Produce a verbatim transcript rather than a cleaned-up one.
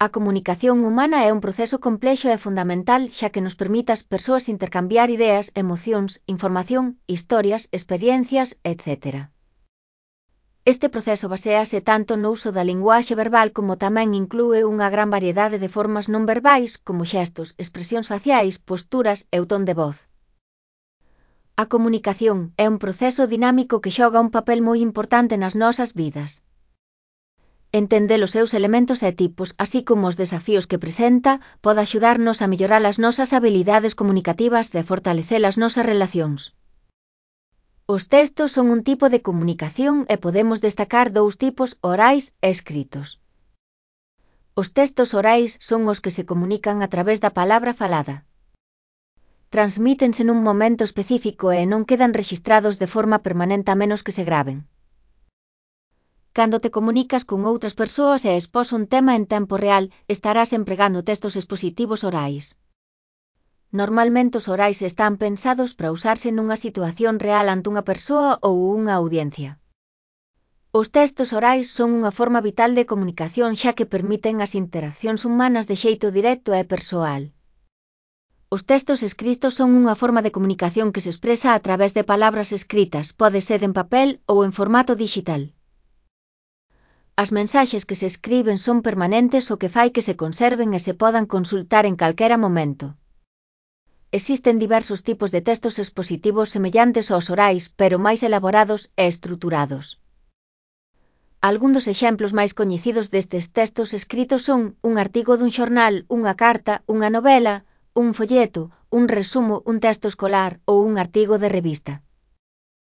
A comunicación humana é un proceso complexo e fundamental xa que nos permite ás persoas intercambiar ideas, emocións, información, historias, experiencias, etcétera. Este proceso baséase tanto no uso da linguaxe verbal como tamén inclúe unha gran variedade de formas non verbais como xestos, expresións faciais, posturas e o ton de voz. A comunicación é un proceso dinámico que xoga un papel moi importante nas nosas vidas. Entender os seus elementos e tipos, así como os desafíos que presenta, pode axudarnos a mellorar as nosas habilidades comunicativas e fortalecer as nosas relacións. Os textos son un tipo de comunicación e podemos destacar dous tipos, orais e escritos. Os textos orais son os que se comunican a través da palabra falada. Transmítense nun momento específico e non quedan rexistrados de forma permanente a menos que se graven. Cando te comunicas con outras persoas e expós un tema en tempo real, estarás empregando textos expositivos orais. Normalmente os orais están pensados para usarse nunha situación real ante unha persoa ou unha audiencia. Os textos orais son unha forma vital de comunicación xa que permiten as interaccións humanas de xeito directo e persoal. Os textos escritos son unha forma de comunicación que se expresa a través de palabras escritas, pode ser en papel ou en formato digital. As mensaxes que se escriben son permanentes o que fai que se conserven e se podan consultar en calquera momento. Existen diversos tipos de textos expositivos semellantes aos orais, pero máis elaborados e estruturados. Algún dos exemplos máis coñecidos destes textos escritos son un artigo dun xornal, unha carta, unha novela, un folleto, un resumo, un texto escolar ou un artigo de revista.